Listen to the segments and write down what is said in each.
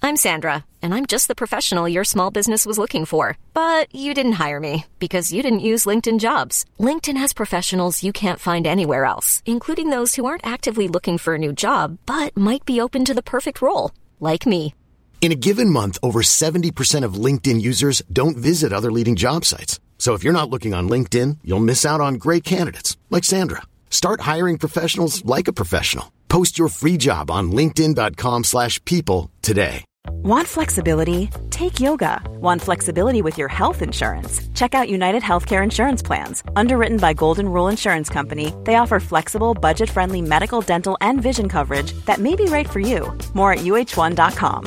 I'm Sandra, and I'm just the professional your small business was looking for. But you didn't hire me because you didn't use LinkedIn Jobs. LinkedIn has professionals you can't find anywhere else, including those who aren't actively looking for a new job, but might be open to the perfect role, like me. In a given month, over 70% of LinkedIn users don't visit other leading job sites. So if you're not looking on LinkedIn, you'll miss out on great candidates like Sandra. Start hiring professionals like a professional. Post your free job on linkedin.com/people today. Want flexibility? Take yoga. Want flexibility with your health insurance? Check out United Healthcare Insurance Plans. Underwritten by Golden Rule Insurance Company, they offer flexible, budget-friendly medical, dental, and vision coverage that may be right for you. More at uh1.com.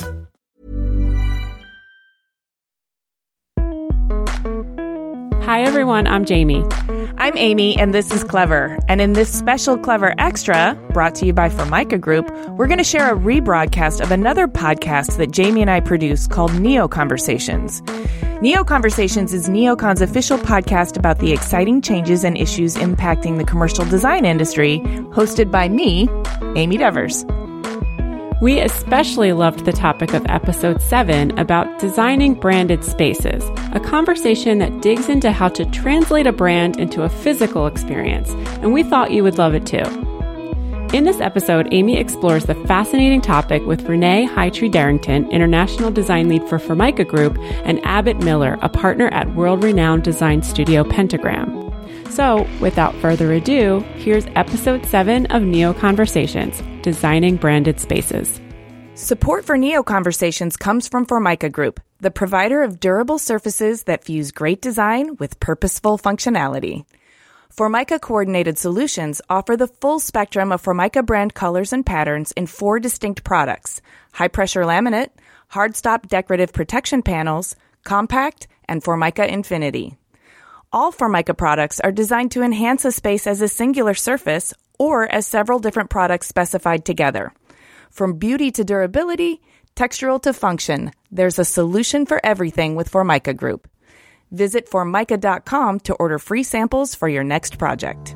Hi everyone, I'm Jamie. I'm Amy, and this is Clever. And in this special Clever Extra, brought to you by Formica Group, we're going to share a rebroadcast of another podcast that Jamie and I produce called Neo Conversations. Neo Conversations is Neocon's official podcast about the exciting changes and issues impacting the commercial design industry, hosted by me, Amy Devers. We especially loved the topic of episode 7 about designing branded spaces, a conversation that digs into how to translate a brand into a physical experience, and we thought you would love it too. In this episode, Amy explores the fascinating topic with Renee Hightree-Darrington, International Design Lead for Formica Group, and Abbott Miller, a partner at world-renowned design studio Pentagram. So, without further ado, here's episode 7 of Neo Conversations, Designing Branded Spaces. Support for Neo Conversations comes from Formica Group, the provider of durable surfaces that fuse great design with purposeful functionality. Formica Coordinated Solutions offer the full spectrum of Formica brand colors and patterns in 4 distinct products: high-pressure laminate, hard-stop decorative protection panels, compact, and Formica Infinity. All Formica products are designed to enhance a space as a singular surface or as several different products specified together. From beauty to durability, textural to function, there's a solution for everything with Formica Group. Visit Formica.com to order free samples for your next project.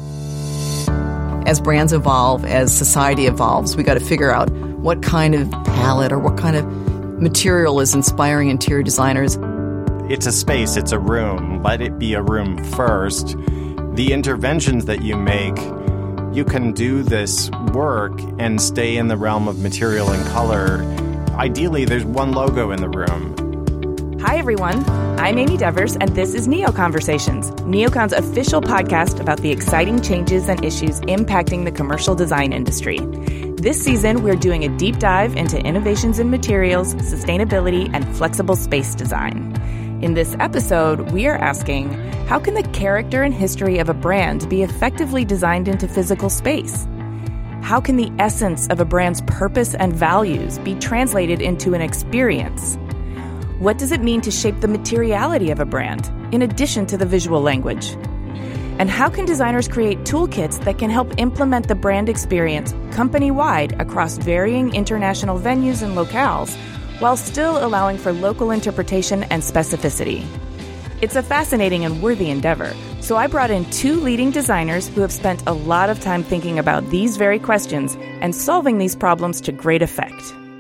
As brands evolve, as society evolves, we got to figure out what kind of palette or what kind of material is inspiring interior designers. It's a space, it's a room. Let it be a room first. The interventions that you make, you can do this work and stay in the realm of material and color. Ideally, there's one logo in the room. Hi, everyone. I'm Amy Devers, and this is Neo Conversations, Neocon's official podcast about the exciting changes and issues impacting the commercial design industry. This season, we're doing a deep dive into innovations in materials, sustainability, and flexible space design. In this episode, we are asking, how can the character and history of a brand be effectively designed into physical space? How can the essence of a brand's purpose and values be translated into an experience? What does it mean to shape the materiality of a brand, in addition to the visual language? And how can designers create toolkits that can help implement the brand experience company-wide across varying international venues and locales, while still allowing for local interpretation and specificity? It's a fascinating and worthy endeavor, so I brought in 2 leading designers who have spent a lot of time thinking about these very questions and solving these problems to great effect.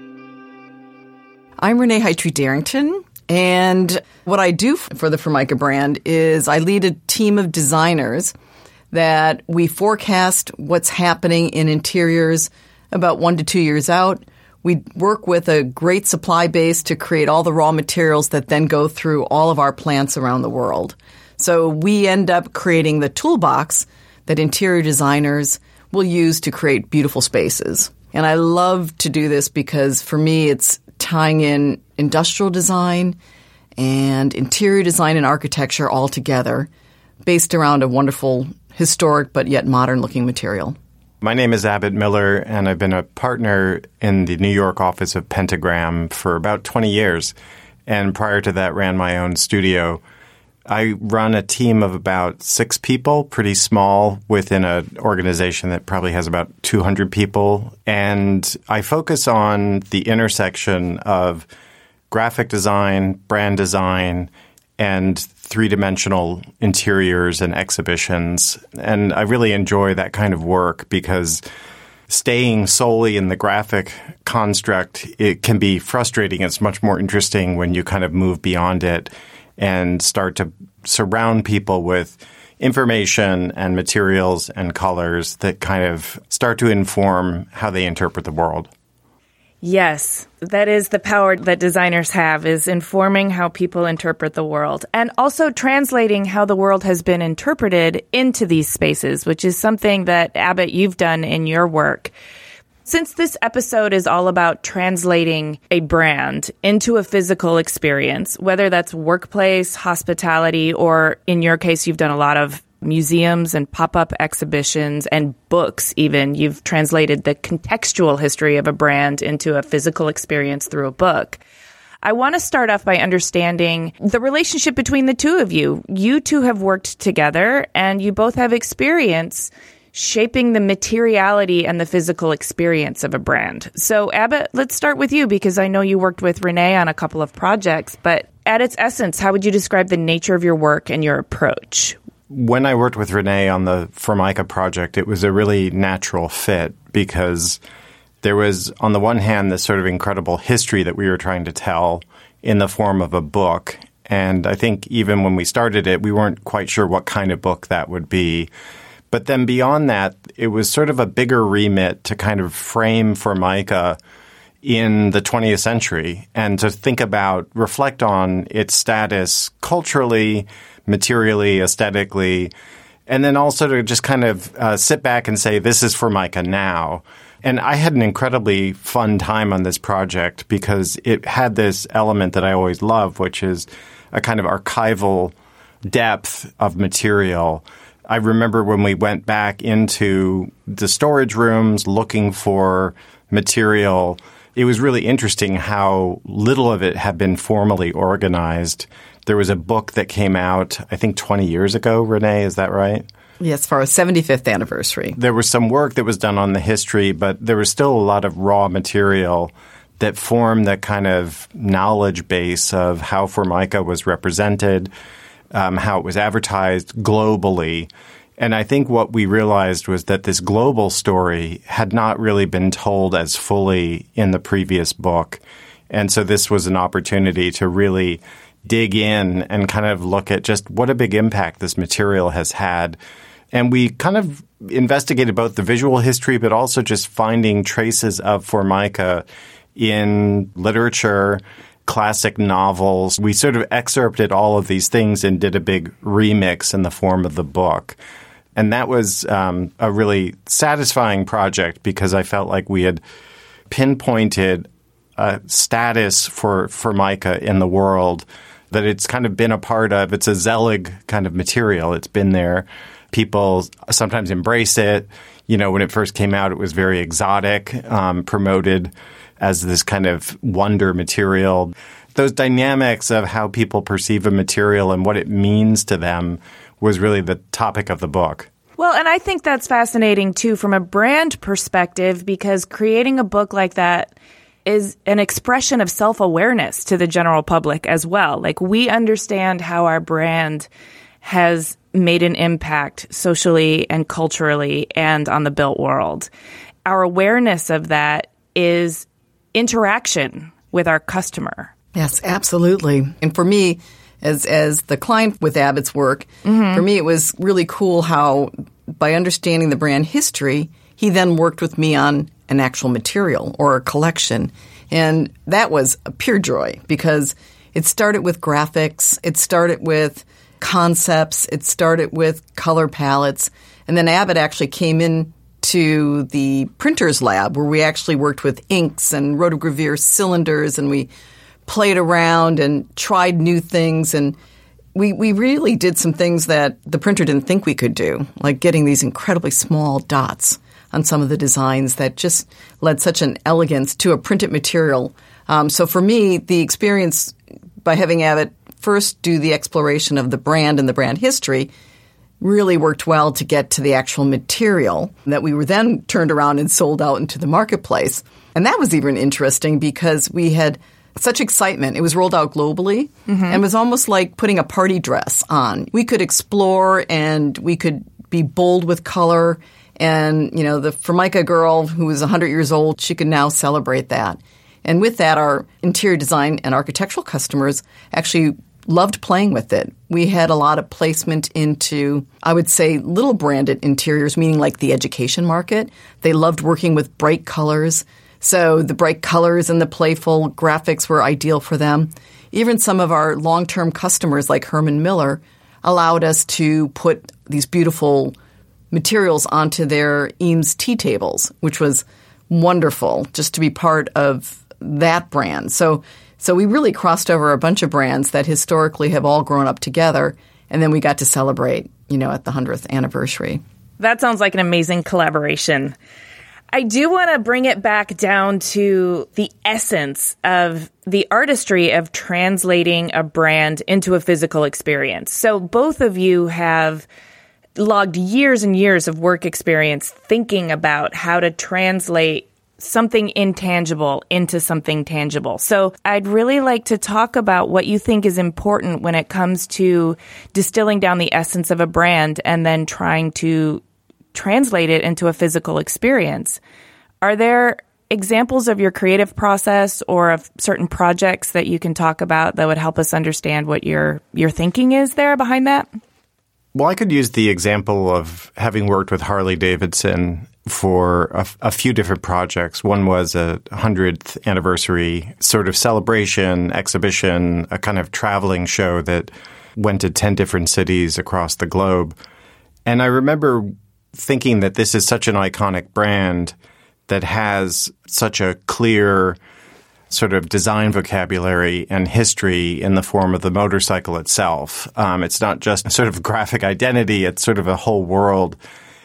I'm Renee Hightree-Darrington, and what I do for the Formica brand is I lead a team of designers that we forecast what's happening in interiors about 1 to 2 years out. We work with a great supply base to create all the raw materials that then go through all of our plants around the world. So we end up creating the toolbox that interior designers will use to create beautiful spaces. And I love to do this because for me it's tying in industrial design and interior design and architecture all together based around a wonderful historic but yet modern-looking material. My name is Abbott Miller, and I've been a partner in the New York office of Pentagram for about 20 years. And prior to that, ran my own studio. I run a team of about 6 people, pretty small, within an organization that probably has about 200 people. And I focus on the intersection of graphic design, brand design, and 3-dimensional interiors and exhibitions. And I really enjoy that kind of work because staying solely in the graphic construct, it can be frustrating. It's much more interesting when you kind of move beyond it and start to surround people with information and materials and colors that kind of start to inform how they interpret the world. Yes, that is the power that designers have, is informing how people interpret the world and also translating how the world has been interpreted into these spaces, which is something that, Abbott, you've done in your work. Since this episode is all about translating a brand into a physical experience, whether that's workplace, hospitality, or in your case, you've done a lot of museums and pop-up exhibitions and books even. You've translated the contextual history of a brand into a physical experience through a book. I want to start off by understanding the relationship between the two of you. You two have worked together and you both have experience shaping the materiality and the physical experience of a brand. So, Abbott, let's start with you because I know you worked with Renee on a couple of projects, but at its essence, how would you describe the nature of your work and your approach? When I worked with Renee on the Formica project, it was a really natural fit because there was, on the one hand, this sort of incredible history that we were trying to tell in the form of a book. And I think even when we started it, we weren't quite sure what kind of book that would be. But then beyond that, it was sort of a bigger remit to kind of frame Formica in the 20th century and to think about, reflect on its status culturally, materially, aesthetically, and then also to just kind of sit back and say, this is Formica now. And I had an incredibly fun time on this project because it had this element that I always love, which is a kind of archival depth of material. I remember when we went back into the storage rooms looking for material, it was really interesting how little of it had been formally organized. There was a book that came out, I think, 20 years ago, Renee, is that right? Yes, for our 75th anniversary. There was some work that was done on the history, but there was still a lot of raw material that formed the kind of knowledge base of how Formica was represented, how it was advertised globally. And I think what we realized was that this global story had not really been told as fully in the previous book. And so this was an opportunity to really dig in and kind of look at just what a big impact this material has had. And we kind of investigated both the visual history, but also just finding traces of Formica in literature, classic novels. We sort of excerpted all of these things and did a big remix in the form of the book. And that was a really satisfying project because I felt like we had pinpointed a status for Formica in the world that it's kind of been a part of. It's a Zelig kind of material. It's been there. People sometimes embrace it. You know, when it first came out, it was very exotic, promoted as this kind of wonder material. Those dynamics of how people perceive a material and what it means to them was really the topic of the book. Well, and I think that's fascinating, too, from a brand perspective, because creating a book like that is an expression of self-awareness to the general public as well. Like, we understand how our brand has made an impact socially and culturally and on the built world. Our awareness of that is interaction with our customer. Yes, absolutely. And for me, as the client with Abbott's work, for me it was really cool how by understanding the brand history, he then worked with me on an actual material or a collection. And that was a pure joy because it started with graphics, it started with concepts, it started with color palettes, and then Abbott actually came in to the printer's lab where we actually worked with inks and rotogravure cylinders, and we played around and tried new things, and we really did some things that the printer didn't think we could do, like getting these incredibly small dots on some of the designs that just led such an elegance to a printed material. So for me, the experience by having Abbott first do the exploration of the brand and the brand history really worked well to get to the actual material that we were then turned around and sold out into the marketplace. And that was even interesting because we had such excitement. It was rolled out globally and it was almost like putting a party dress on. We could explore and we could be bold with color And, the Formica girl who was 100 years old, she could now celebrate that. And with that, our interior design and architectural customers actually loved playing with it. We had a lot of placement into, I would say, little branded interiors, meaning like the education market. They loved working with bright colors. So the bright colors and the playful graphics were ideal for them. Even some of our long-term customers like Herman Miller allowed us to put these beautiful materials onto their Eames tea tables, which was wonderful just to be part of that brand. So we really crossed over a bunch of brands that historically have all grown up together, and then we got to celebrate, at the 100th anniversary. That sounds like an amazing collaboration. I do want to bring it back down to the essence of the artistry of translating a brand into a physical experience. So both of you have logged years and years of work experience thinking about how to translate something intangible into something tangible. So I'd really like to talk about what you think is important when it comes to distilling down the essence of a brand and then trying to translate it into a physical experience. Are there examples of your creative process or of certain projects that you can talk about that would help us understand what your thinking is there behind that? Well, I could use the example of having worked with Harley Davidson for a few different projects. One was a 100th anniversary sort of celebration, exhibition, a kind of traveling show that went to 10 different cities across the globe. And I remember thinking that this is such an iconic brand that has such a clear sort of design vocabulary and history in the form of the motorcycle itself. It's not just a sort of graphic identity, it's sort of a whole world.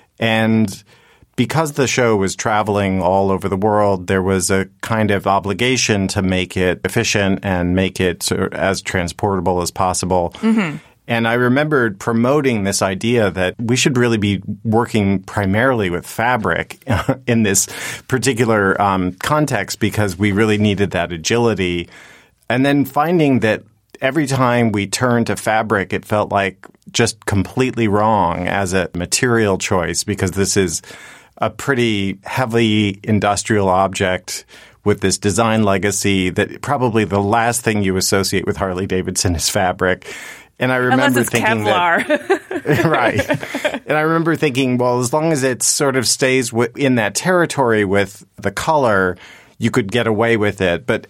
And because the show was traveling all over the world, there was a kind of obligation to make it efficient and make it sort of as transportable as possible. Mm-hmm. And I remembered promoting this idea that we should really be working primarily with fabric in this particular context because we really needed that agility. And then finding that every time we turned to fabric, it felt like just completely wrong as a material choice because this is a pretty heavy industrial object with this design legacy that probably the last thing you associate with Harley Davidson is fabric. And I remember thinking Kevlar. that, right. And I remember thinking, well, as long as it sort of stays in that territory with the color, you could get away with it. But,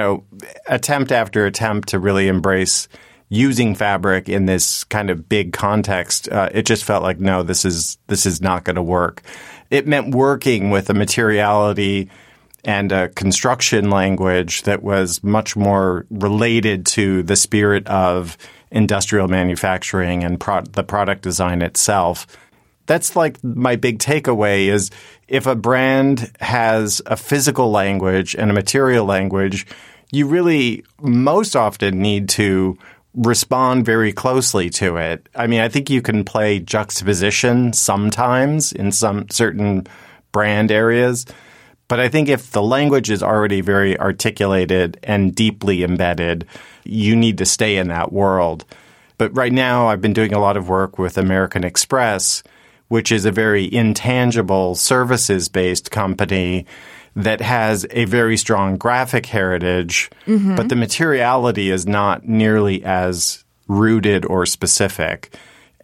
attempt after attempt to really embrace using fabric in this kind of big context, it just felt like, no, this is not going to work. It meant working with a materiality and a construction language that was much more related to the spirit of industrial manufacturing and the product design itself. That's like my big takeaway is if a brand has a physical language and a material language, you really most often need to respond very closely to it. I mean, I think you can play juxtaposition sometimes in some certain brand areas. But I think if the language is already very articulated and deeply embedded, you need to stay in that world. But right now, I've been doing a lot of work with American Express, which is a very intangible services-based company that has a very strong graphic heritage, but the materiality is not nearly as rooted or specific.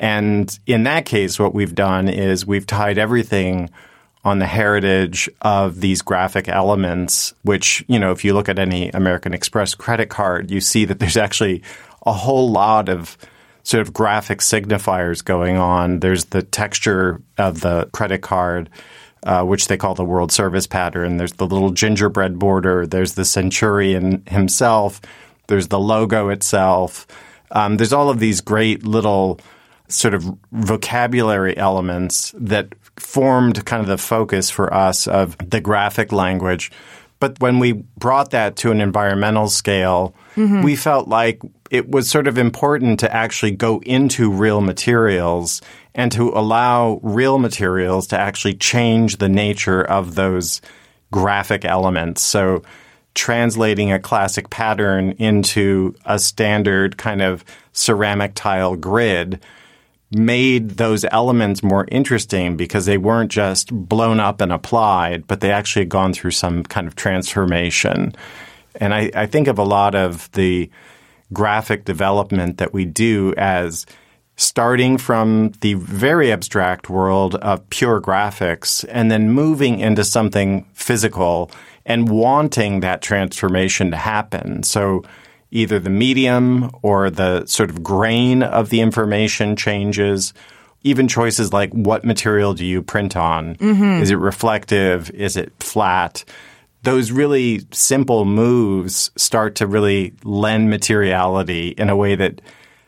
And in that case, what we've done is we've tied everything on the heritage of these graphic elements, which, if you look at any American Express credit card, you see that there's actually a whole lot of sort of graphic signifiers going on. There's the texture of the credit card, which they call the World Service Pattern. There's the little gingerbread border. There's the centurion himself. There's the logo itself. There's all of these great little sort of vocabulary elements that formed kind of the focus for us of the graphic language. But when we brought that to an environmental scale, we felt like it was sort of important to actually go into real materials and to allow real materials to actually change the nature of those graphic elements. So translating a classic pattern into a standard kind of ceramic tile grid made those elements more interesting because they weren't just blown up and applied, but they actually had gone through some kind of transformation. And I think of a lot of the graphic development that we do as starting from the very abstract world of pure graphics and then moving into something physical and wanting that transformation to happen. So either the medium or the sort of grain of the information changes. Even choices like what material do you print on? Mm-hmm. Is it reflective? Is it flat? Those really simple moves start to really lend materiality in a way that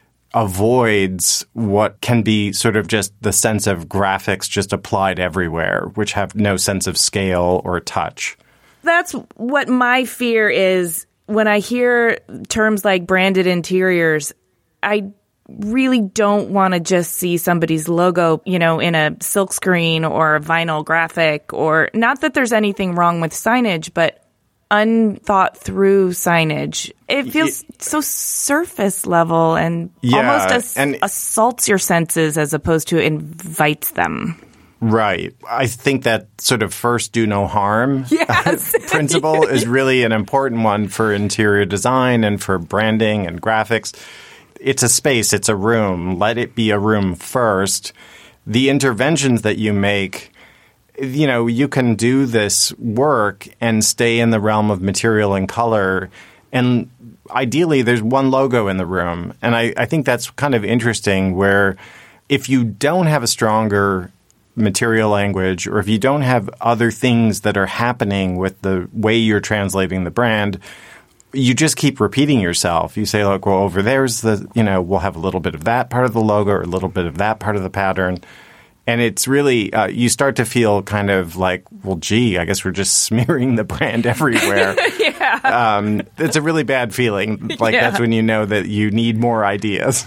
avoids what can be sort of just the sense of graphics just applied everywhere, which have no sense of scale or touch. That's what my fear is. When I hear terms like branded interiors, I really don't want to just see somebody's logo, in a silkscreen or a vinyl graphic, or not that there's anything wrong with signage, but unthought through signage. It feels so surface level and almost assaults your senses as opposed to invites them. Right. I think that sort of first do no harm principle is really an important one for interior design and for branding and graphics. It's a space. It's a room. Let it be a room first. The interventions that you make, you can do this work and stay in the realm of material and color. And ideally, there's one logo in the room. And I think that's kind of interesting where if you don't have a stronger material language, or if you don't have other things that are happening with the way you're translating the brand, you just keep repeating yourself. You say, look, well, over there's we'll have a little bit of that part of the logo or a little bit of that part of the pattern. And it's really, you start to feel kind of like, well, gee, I guess we're just smearing the brand everywhere. It's a really bad feeling. That's when you know that you need more ideas.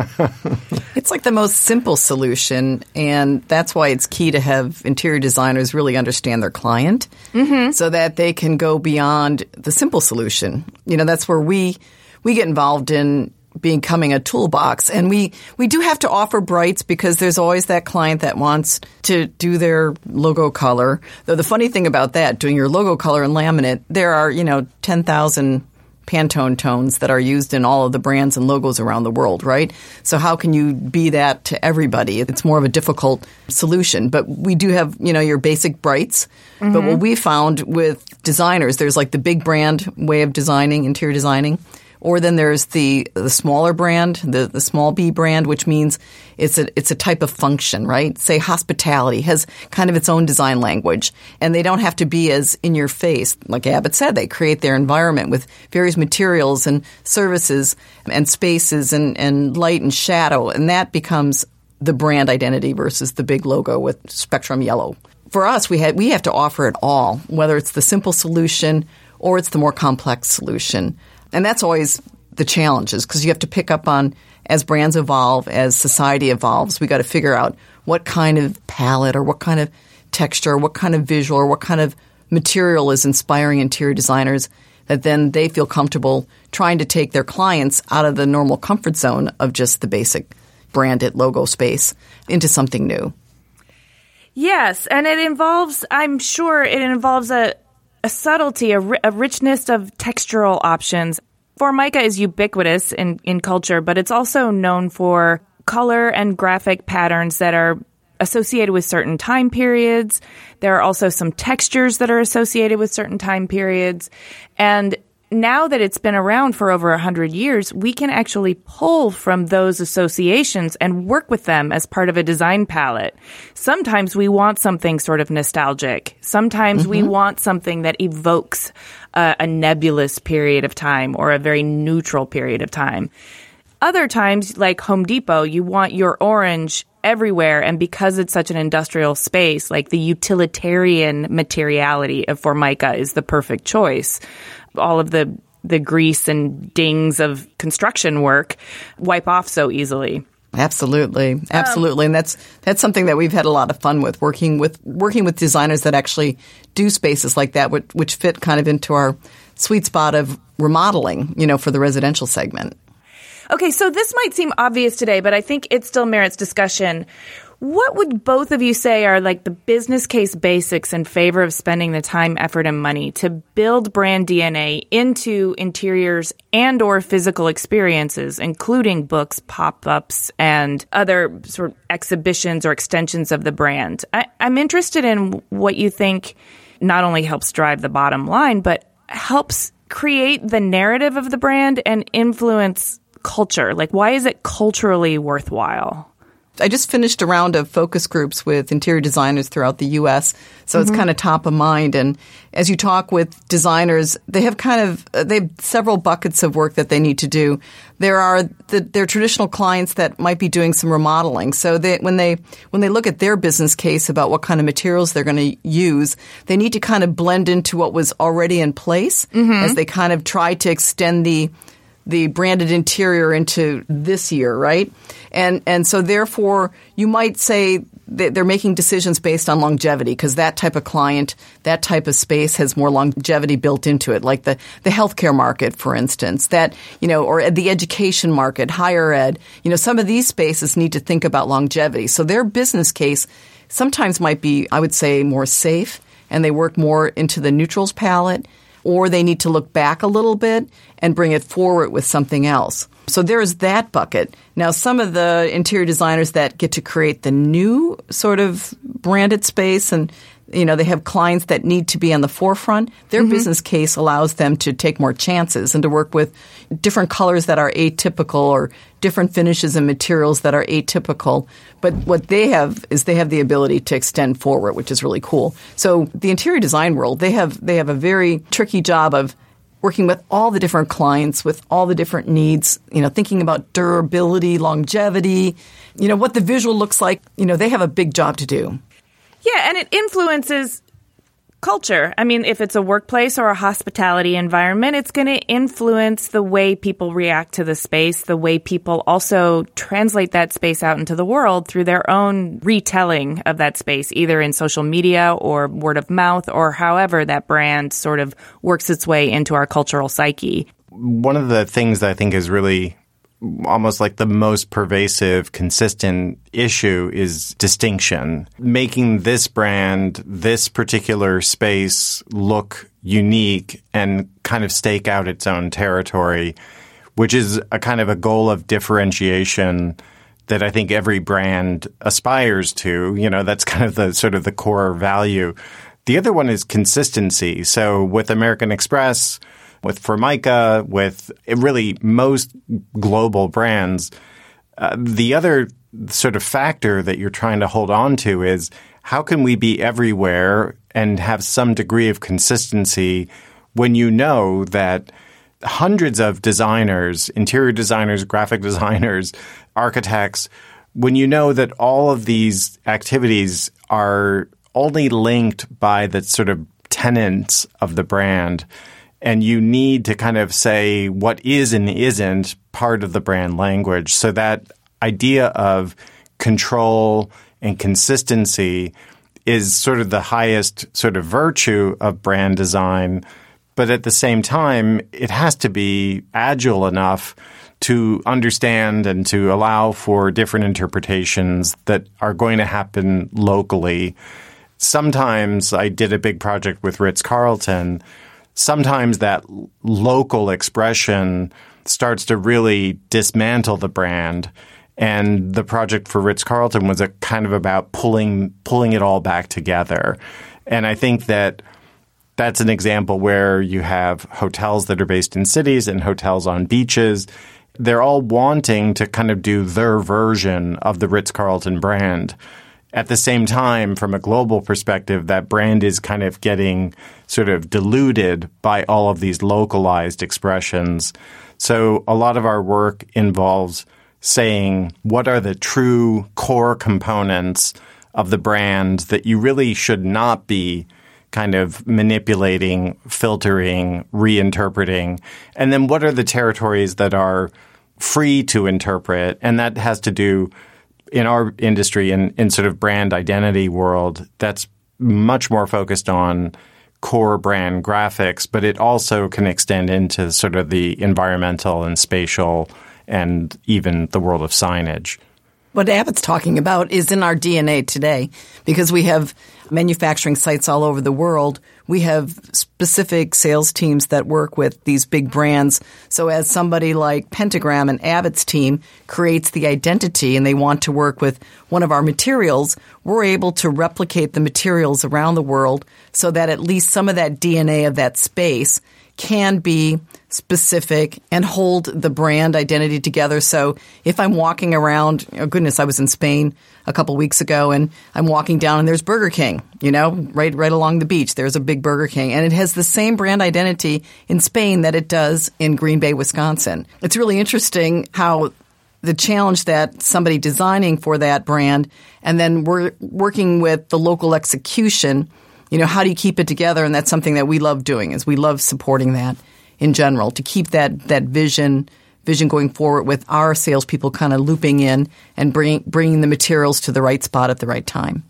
It's like the most simple solution, and that's why it's key to have interior designers really understand their client so that they can go beyond the simple solution. That's where we get involved in becoming a toolbox. And we do have to offer brights because there's always that client that wants to do their logo color. Though the funny thing about that, doing your logo color in laminate, there are, 10,000 Pantone tones that are used in all of the brands and logos around the world, right? So how can you be that to everybody? It's more of a difficult solution. But we do have, your basic brights. Mm-hmm. But what we found with designers, there's like the big brand way of designing, interior designing. Or then there's the smaller brand, the small b brand, which means it's a type of function, right? Say hospitality has kind of its own design language, and they don't have to be as in your face. Like Abbott said, they create their environment with various materials and services and spaces and light and shadow, and that becomes the brand identity versus the big logo with spectrum yellow. For us, we have to offer it all, whether it's the simple solution or it's the more complex solution. And that's always the challenges because you have to pick up on as brands evolve, as society evolves, we got to figure out what kind of palette or what kind of texture, what kind of visual or what kind of material is inspiring interior designers that then they feel comfortable trying to take their clients out of the normal comfort zone of just the basic branded logo space into something new. Yes, and I'm sure it involves a subtlety, a richness of textural options. Formica is ubiquitous in culture, but it's also known for color and graphic patterns that are associated with certain time periods. There are also some textures that are associated with certain time periods. And now that it's been around for over 100 years, we can actually pull from those associations and work with them as part of a design palette. Sometimes we want something sort of nostalgic. Sometimes we want something that evokes a nebulous period of time or a very neutral period of time. Other times, like Home Depot, you want your orange everywhere, and because it's such an industrial space, like the utilitarian materiality of Formica is the perfect choice. All of the grease and dings of construction work wipe off so easily. Absolutely. And that's something that we've had a lot of fun with, working with designers that actually do spaces like that, which fit kind of into our sweet spot of remodeling, for the residential segment. Okay, so this might seem obvious today, but I think it still merits discussion. What would both of you say are like the business case basics in favor of spending the time, effort, and money to build brand DNA into interiors and or physical experiences, including books, pop-ups, and other sort of exhibitions or extensions of the brand? I'm interested in what you think not only helps drive the bottom line, but helps create the narrative of the brand and influence culture. Like, why is it culturally worthwhile? I just finished a round of focus groups with interior designers throughout the U.S., so it's kind of top of mind. And as you talk with designers, they have several buckets of work that they need to do. There are their traditional clients that might be doing some remodeling. So when they look at their business case about what kind of materials they're going to use, they need to kind of blend into what was already in place as they kind of try to extend the branded interior into this year, right? And so therefore you might say that they're making decisions based on longevity because that type of client, that type of space has more longevity built into it, like the healthcare market, for instance, that, or the education market, higher ed. Some of these spaces need to think about longevity. So their business case sometimes might be, I would say, more safe, and they work more into the neutrals palette, or they need to look back a little bit and bring it forward with something else. So there is that bucket. Now, some of the interior designers that get to create the new sort of branded space and they have clients that need to be on the forefront. Their business case allows them to take more chances and to work with different colors that are atypical or different finishes and materials that are atypical. But what they have is they have the ability to extend forward, which is really cool. So the interior design world, they have a very tricky job of working with all the different clients, with all the different needs, thinking about durability, longevity, what the visual looks like. They have a big job to do. Yeah, and it influences culture. I mean, if it's a workplace or a hospitality environment, it's going to influence the way people react to the space, the way people also translate that space out into the world through their own retelling of that space, either in social media or word of mouth or however that brand sort of works its way into our cultural psyche. One of the things that I think is really almost like the most pervasive, consistent issue is distinction. Making this brand, this particular space look unique and kind of stake out its own territory, which is a kind of a goal of differentiation that I think every brand aspires to. That's kind of the sort of the core value. The other one is consistency. So with American Express, with Formica, with really most global brands, the other sort of factor that you're trying to hold on to is how can we be everywhere and have some degree of consistency when you know that hundreds of designers, interior designers, graphic designers, architects, when you know that all of these activities are only linked by the sort of tenets of the brand, and you need to kind of say what is and isn't part of the brand language. So that idea of control and consistency is sort of the highest sort of virtue of brand design. But at the same time, it has to be agile enough to understand and to allow for different interpretations that are going to happen locally. Sometimes I did a big project with Ritz-Carlton. Sometimes that local expression starts to really dismantle the brand. And the project for Ritz-Carlton was a kind of about pulling it all back together. And I think that that's an example where you have hotels that are based in cities and hotels on beaches. They're all wanting to kind of do their version of the Ritz-Carlton brand. At the same time, from a global perspective, that brand is kind of getting sort of diluted by all of these localized expressions. So a lot of our work involves saying what are the true core components of the brand that you really should not be kind of manipulating, filtering, reinterpreting, and then what are the territories that are free to interpret, and that has to do in our industry, in sort of brand identity world, that's much more focused on core brand graphics, but it also can extend into sort of the environmental and spatial and even the world of signage. What Abbott's talking about is in our DNA today because we have manufacturing sites all over the world. We have specific sales teams that work with these big brands. So as somebody like Pentagram and Abbott's team creates the identity and they want to work with one of our materials, we're able to replicate the materials around the world so that at least some of that DNA of that space can be specific and hold the brand identity together. So if I'm walking around, oh goodness, I was in Spain a couple weeks ago and I'm walking down and there's Burger King, right along the beach. There's a big Burger King and it has the same brand identity in Spain that it does in Green Bay, Wisconsin. It's really interesting how the challenge that somebody designing for that brand and then we're working with the local execution. How do you keep it together? And that's something that we love doing is we love supporting that in general to keep that vision going forward with our salespeople kind of looping in and bringing the materials to the right spot at the right time.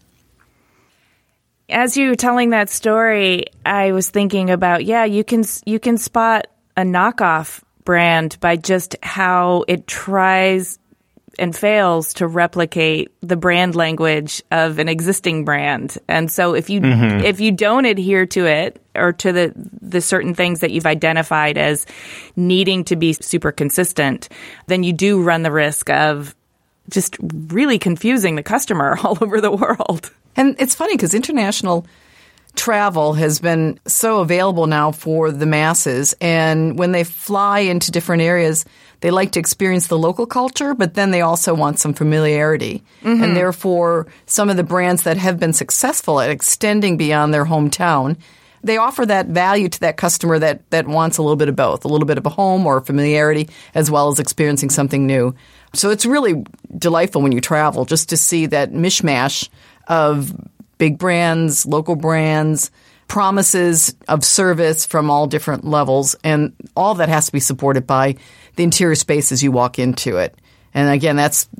As you were telling that story, I was thinking about, you can spot a knockoff brand by just how it tries and fails to replicate the brand language of an existing brand. And so if you don't adhere to it or to the certain things that you've identified as needing to be super consistent, then you do run the risk of just really confusing the customer all over the world. And it's funny because international travel has been so available now for the masses. And when they fly into different areas, they like to experience the local culture, but then they also want some familiarity. Mm-hmm. And therefore, some of the brands that have been successful at extending beyond their hometown, they offer that value to that customer that wants a little bit of both, a little bit of a home or familiarity, as well as experiencing something new. So it's really delightful when you travel just to see that mishmash of big brands, local brands, promises of service from all different levels, and all that has to be supported by the interior space as you walk into it. And again,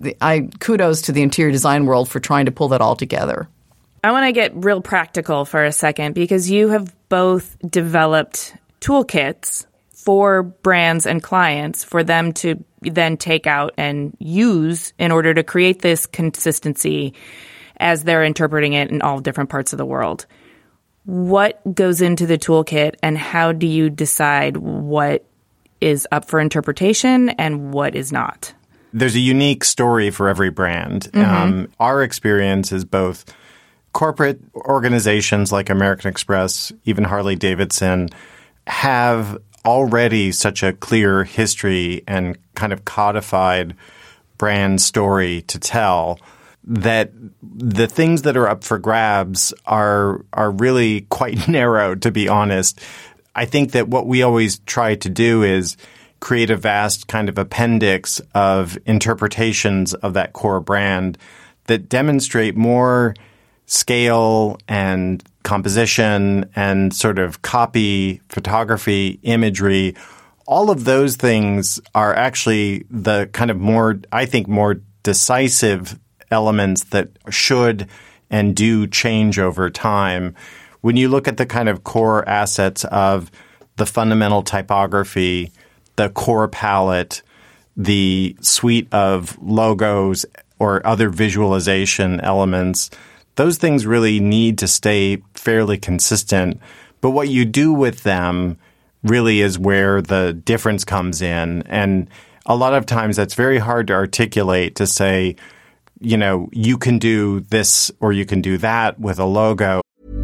kudos to the interior design world for trying to pull that all together. I want to get real practical for a second because you have both developed toolkits for brands and clients for them to then take out and use in order to create this consistency as they're interpreting it in all different parts of the world. What goes into the toolkit and how do you decide what is up for interpretation and what is not? There's a unique story for every brand. Mm-hmm. Our experience is both corporate organizations like American Express, even Harley-Davidson, have already such a clear history and kind of codified brand story to tell that the things that are up for grabs are really quite narrow, to be honest. I think that what we always try to do is create a vast kind of appendix of interpretations of that core brand that demonstrate more scale and composition and sort of copy, photography, imagery. All of those things are actually the kind of more decisive elements that should and do change over time. When you look at the kind of core assets of the fundamental typography, the core palette, the suite of logos or other visualization elements, those things really need to stay fairly consistent. But what you do with them really is where the difference comes in. And a lot of times that's very hard to articulate to say, you can do this or you can do that with a logo.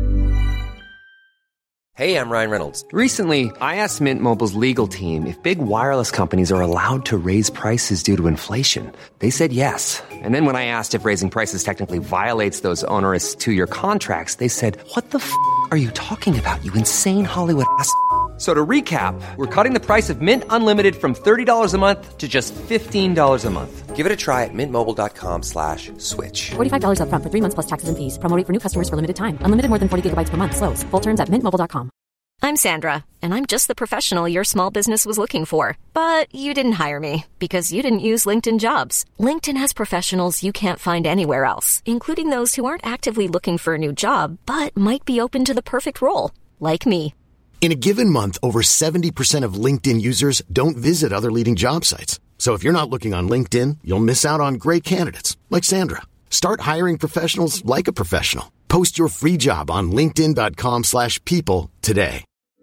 Hey, I'm Ryan Reynolds. Recently, I asked Mint Mobile's legal team if big wireless companies are allowed to raise prices due to inflation. They said yes. And then when I asked if raising prices technically violates those onerous 2-year contracts, they said, "What the f*** are you talking about, you insane Hollywood ass?" So to recap, we're cutting the price of Mint Unlimited from $30 a month to just $15 a month. Give it a try at mintmobile.com/switch. $45 up front for 3 months plus taxes and fees. Promo rate for new customers for limited time. Unlimited more than 40 gigabytes per month. Slows full terms at mintmobile.com. I'm Sandra, and I'm just the professional your small business was looking for. But you didn't hire me because you didn't use LinkedIn Jobs. LinkedIn has professionals you can't find anywhere else, including those who aren't actively looking for a new job, but might be open to the perfect role, like me. In a given month, over 70% of LinkedIn users don't visit other leading job sites. So if you're not looking on LinkedIn, you'll miss out on great candidates like Sandra. Start hiring professionals like a professional. Post your free job on linkedin.com/people today.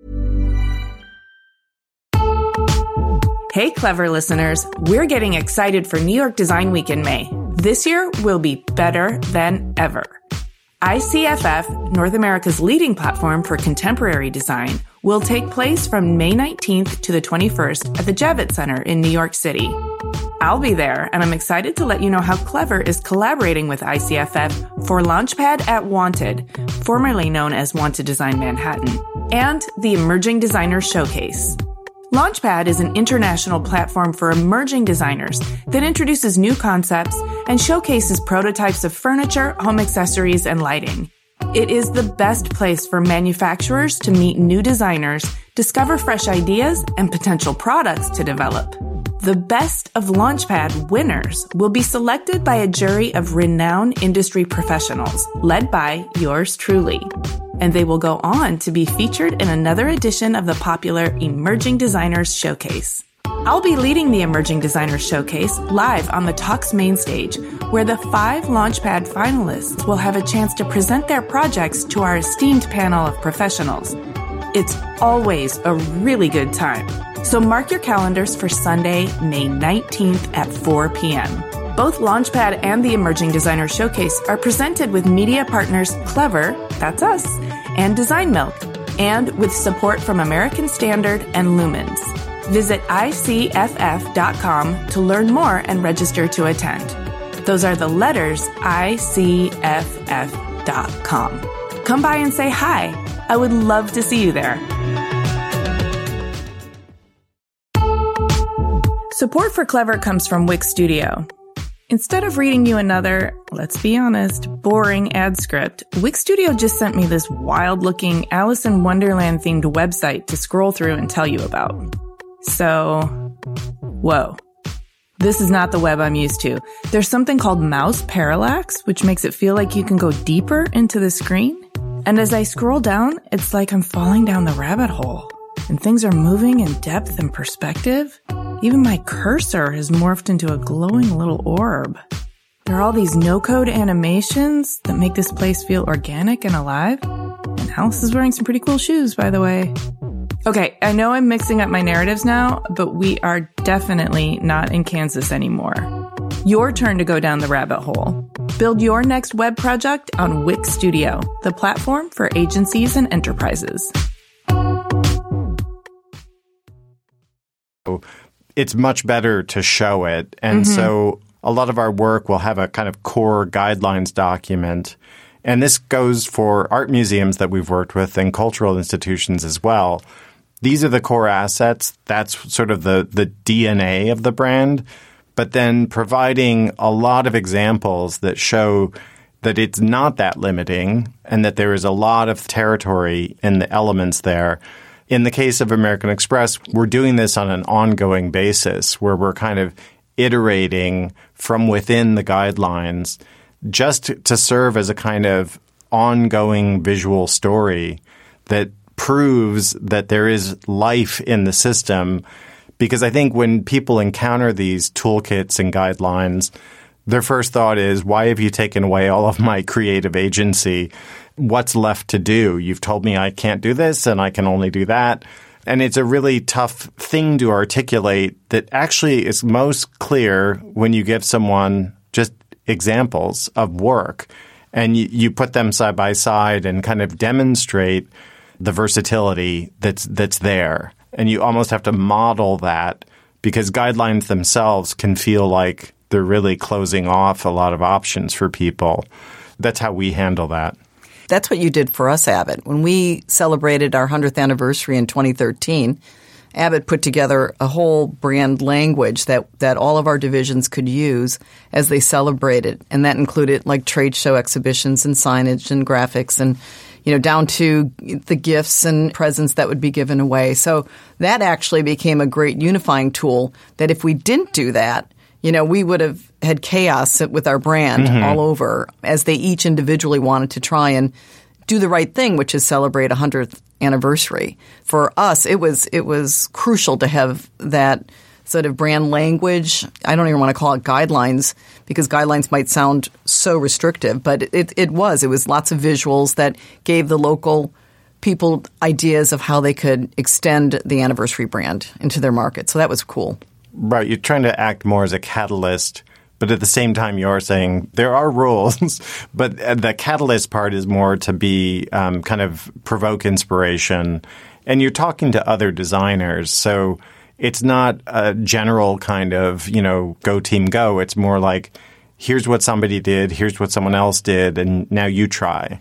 Hey, Clever listeners, we're getting excited for New York Design Week in May. This year will be better than ever. ICFF, North America's leading platform for contemporary design, will take place from May 19th to the 21st at the Javits Center in New York City. I'll be there, and I'm excited to let you know how Clever is collaborating with ICFF for Launchpad at Wanted, formerly known as Wanted Design Manhattan, and the Emerging Designers Showcase. Launchpad is an international platform for emerging designers that introduces new concepts and showcases prototypes of furniture, home accessories, and lighting. It is the best place for manufacturers to meet new designers, discover fresh ideas, and potential products to develop. The best of Launchpad winners will be selected by a jury of renowned industry professionals, led by yours truly. And they will go on to be featured in another edition of the popular Emerging Designers Showcase. I'll be leading the Emerging Designers Showcase live on the Talks main stage, where the 5 Launchpad finalists will have a chance to present their projects to our esteemed panel of professionals. It's always a really good time. So mark your calendars for Sunday, May 19th at 4 p.m. Both Launchpad and the Emerging Designer Showcase are presented with media partners Clever, that's us, and Design Milk, and with support from American Standard and Lumens. Visit ICFF.com to learn more and register to attend. Those are the letters ICFF.com. Come by and say hi. I would love to see you there. Support for Clever comes from Wix Studio. Instead of reading you another, let's be honest, boring ad script, Wix Studio just sent me this wild-looking Alice in Wonderland-themed website to scroll through and tell you about. So, whoa. This is not the web I'm used to. There's something called mouse parallax, which makes it feel like you can go deeper into the screen. And as I scroll down, it's like I'm falling down the rabbit hole. And things are moving in depth and perspective. Even my cursor has morphed into a glowing little orb. There are all these no-code animations that make this place feel organic and alive. And Alice is wearing some pretty cool shoes, by the way. Okay, I know I'm mixing up my narratives now, but we are definitely not in Kansas anymore. Your turn to go down the rabbit hole. Build your next web project on Wix Studio, the platform for agencies and enterprises. It's much better to show it. And so a lot of our work will have a kind of core guidelines document. And this goes for art museums that we've worked with and cultural institutions as well. These are the core assets. That's sort of the DNA of the brand. But then providing a lot of examples that show that it's not that limiting and that there is a lot of territory in the elements there. In the case of American Express, we're doing this on an ongoing basis where we're kind of iterating from within the guidelines just to serve as a kind of ongoing visual story that proves that there is life in the system. Because I think when people encounter these toolkits and guidelines, their first thought is, why have you taken away all of my creative agency? What's left to do? You've told me I can't do this and I can only do that. And it's a really tough thing to articulate that actually is most clear when you give someone just examples of work and you put them side by side and kind of demonstrate the versatility that's there. And you almost have to model that because guidelines themselves can feel like they're really closing off a lot of options for people. That's how we handle that. That's what you did for us, Abbott. When we celebrated our 100th anniversary in 2013, Abbott put together a whole brand language that all of our divisions could use as they celebrated. And that included like trade show exhibitions and signage and graphics and, down to the gifts and presents that would be given away. So that actually became a great unifying tool that if we didn't do that, we would have had chaos with our brand all over as they each individually wanted to try and do the right thing, which is celebrate a 100th anniversary. For us, it was crucial to have that sort of brand language. I don't even want to call it guidelines because guidelines might sound so restrictive, but it was lots of visuals that gave the local people ideas of how they could extend the Anniversary brand into their market. So that was cool. Right. You're trying to act more as a catalyst, but at the same time you're saying there are rules, but the catalyst part is more to be kind of provoke inspiration. And you're talking to other designers. So it's not a general kind of, go team go. It's more like, here's what somebody did, here's what someone else did, and now you try.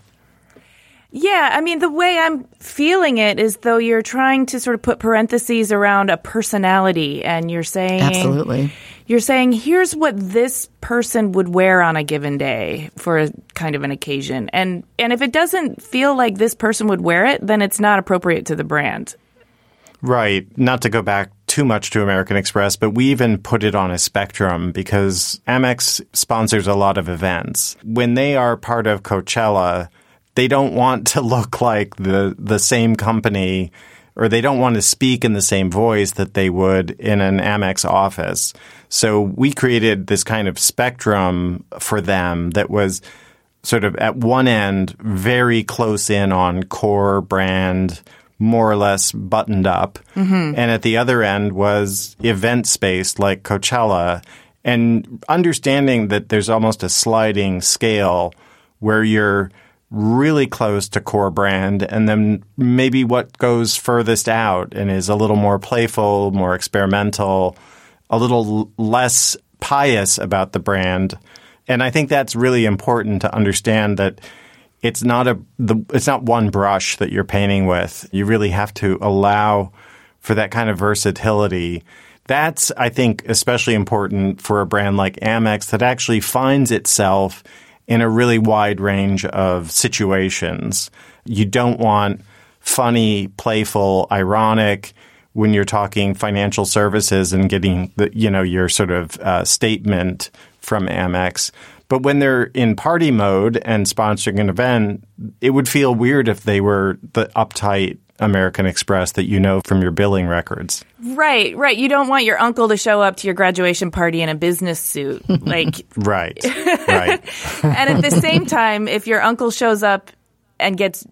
Yeah, I mean, the way I'm feeling it is though you're trying to sort of put parentheses around a personality, and you're saying... Absolutely. You're saying, here's what this person would wear on a given day for a kind of an occasion. And if it doesn't feel like this person would wear it, then it's not appropriate to the brand. Right. Not to go back too much to American Express, but we even put it on a spectrum because Amex sponsors a lot of events. When they are part of Coachella, they don't want to look like the same company, or they don't want to speak in the same voice that they would in an Amex office. So we created this kind of spectrum for them that was sort of at one end very close in on core brand, more or less buttoned up. Mm-hmm. And at the other end was event space like Coachella, and understanding that there's almost a sliding scale where you're really close to core brand, and then maybe what goes furthest out and is a little more playful, more experimental, a little less pious about the brand. And I think that's really important to understand that it's not one brush that you're painting with. You really have to allow for that kind of versatility. That's, I think, especially important for a brand like Amex that actually finds itself in a really wide range of situations. You don't want funny, playful, ironic when you're talking financial services and getting your sort of statement from Amex. But when they're in party mode and sponsoring an event, it would feel weird if they were the uptight American Express that you know from your billing records. Right. You don't want your uncle to show up to your graduation party in a business suit. Right. And at the same time, if your uncle shows up and gets,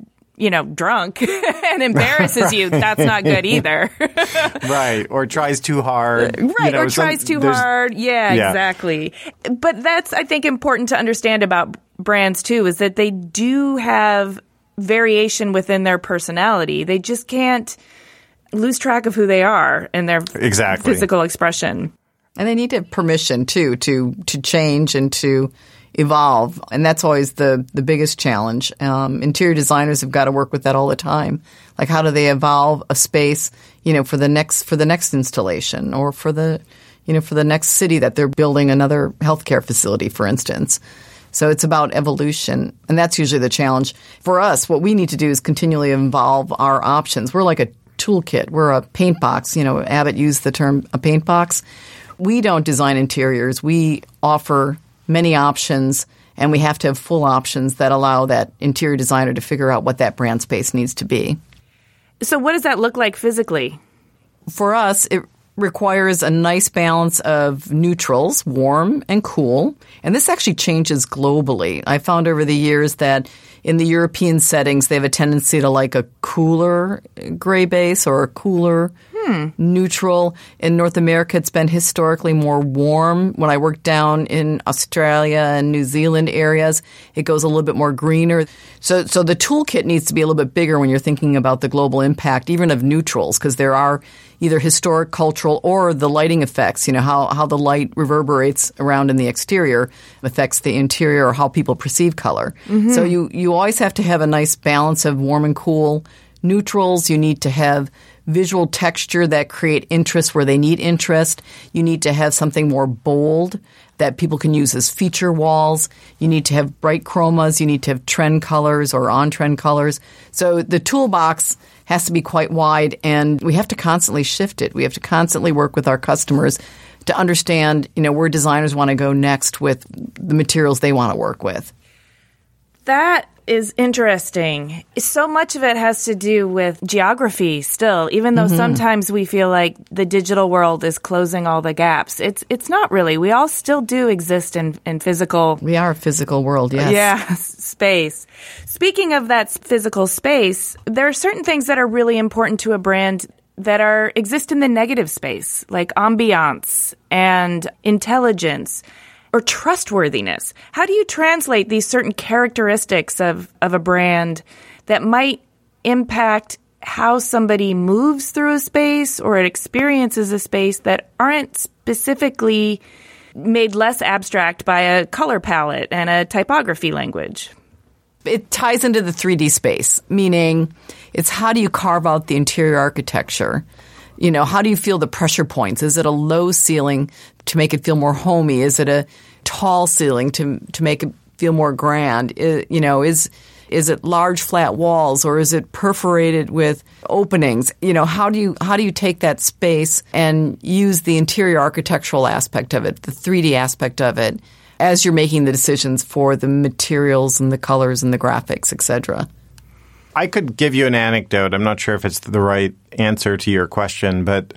drunk and embarrasses you, that's not good either. Right. Or tries too hard. Right. Or tries too hard. Yeah, exactly. But that's, I think, important to understand about brands, too, is that they do have variation within their personality. They just can't lose track of who they are and their physical expression. And they need to have permission, too, to change and to evolve. And that's always the biggest challenge. Interior designers have got to work with that all the time. Like, how do they evolve a space, for the next installation, or for the next city that they're building another healthcare facility, for instance. So it's about evolution, and that's usually the challenge. For us, what we need to do is continually evolve our options. We're like a toolkit. We're a paint box. Abbott used the term a paint box. We don't design interiors. We offer many options, and we have to have full options that allow that interior designer to figure out what that brand space needs to be. So what does that look like physically? For us, it requires a nice balance of neutrals, warm and cool. And this actually changes globally. I found over the years that in the European settings, they have a tendency to like a cooler gray base or a cooler neutral. In North America, it's been historically more warm. When I worked down in Australia and New Zealand areas, it goes a little bit more greener. So the toolkit needs to be a little bit bigger when you're thinking about the global impact, even of neutrals, because there are either historic, cultural, or the lighting effects, how the light reverberates around in the exterior affects the interior or how people perceive color. Mm-hmm. So you always have to have a nice balance of warm and cool. Neutrals, you need to have visual texture that create interest where they need interest. You need to have something more bold that people can use as feature walls. You need to have bright chromas. You need to have trend colors or on-trend colors. So the toolbox has to be quite wide, and we have to constantly shift it. We have to constantly work with our customers to understand, where designers want to go next with the materials they want to work with. That is interesting. So much of it has to do with geography still, even though sometimes we feel like the digital world is closing all the gaps. It's not really. We all still do exist in physical. We are a physical world, yes. Yeah, space. Speaking of that physical space, there are certain things that are really important to a brand that exist in the negative space, like ambiance and intelligence or trustworthiness. How do you translate these certain characteristics of a brand that might impact how somebody moves through a space or it experiences a space that aren't specifically made less abstract by a color palette and a typography language? It ties into the 3D space, meaning it's how do you carve out the interior architecture? You know, how do you feel the pressure points? Is it a low ceiling to make it feel more homey? Is it a tall ceiling to make it feel more grand? Is it large flat walls or is it perforated with openings? You know, how do you take that space and use the interior architectural aspect of it, the 3D aspect of it, as you're making the decisions for the materials and the colors and the graphics, etc.? I could give you an anecdote. I'm not sure if it's the right answer to your question, but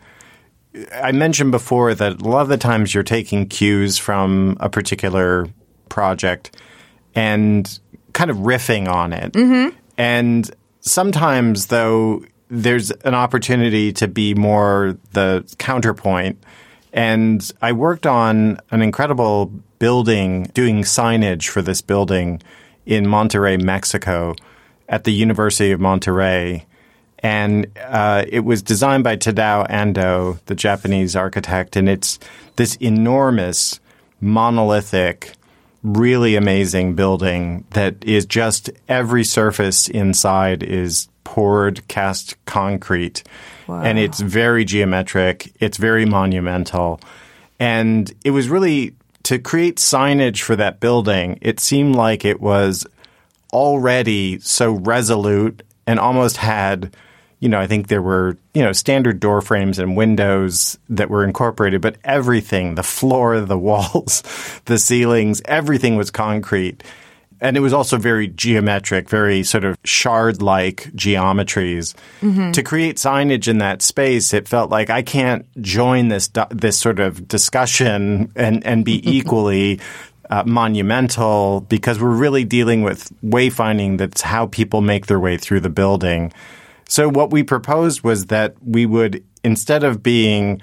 I mentioned before that a lot of the times you're taking cues from a particular project and kind of riffing on it. Mm-hmm. And sometimes, though, there's an opportunity to be more the counterpoint. And I worked on an incredible building, doing signage for this building in Monterrey, Mexico, at the University of Monterrey. And it was designed by Tadao Ando, the Japanese architect. And it's this enormous, monolithic, really amazing building that is just every surface inside is poured cast concrete. Wow. And it's very geometric. It's very monumental. And it was really, to create signage for that building, it seemed like it was already so resolute and almost had, I think there were, standard door frames and windows that were incorporated, but everything, the floor, the walls, the ceilings, everything was concrete. And it was also very geometric, very sort of shard-like geometries. Mm-hmm. To create signage in that space, it felt like I can't join this sort of discussion and be equally monumental, because we're really dealing with wayfinding. That's how people make their way through the building. So what we proposed was that we would, instead of being